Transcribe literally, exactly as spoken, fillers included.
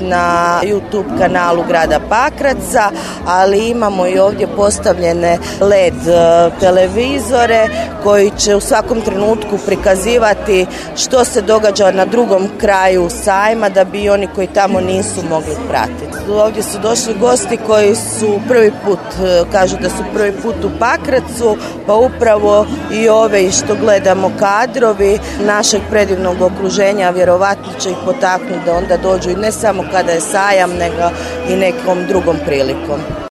na YouTube kanalu grada Pakraca, ali imamo i ovdje postavljene L E D televizore koji će u svakom trenutku prikazivati što se događa na drugom kraju sajma, da bi oni koji tamo nisu mogli pratiti. Ovdje su došli gosti koji su prvi put, kažu da su prvi put u Pakracu, pa upravo i ove što gledamo kadrovi našeg predivnog okruženja vjerovatno će ih potaknuti da onda dođu i ne samo kada je sajam, nego i nekom drugom prilikom.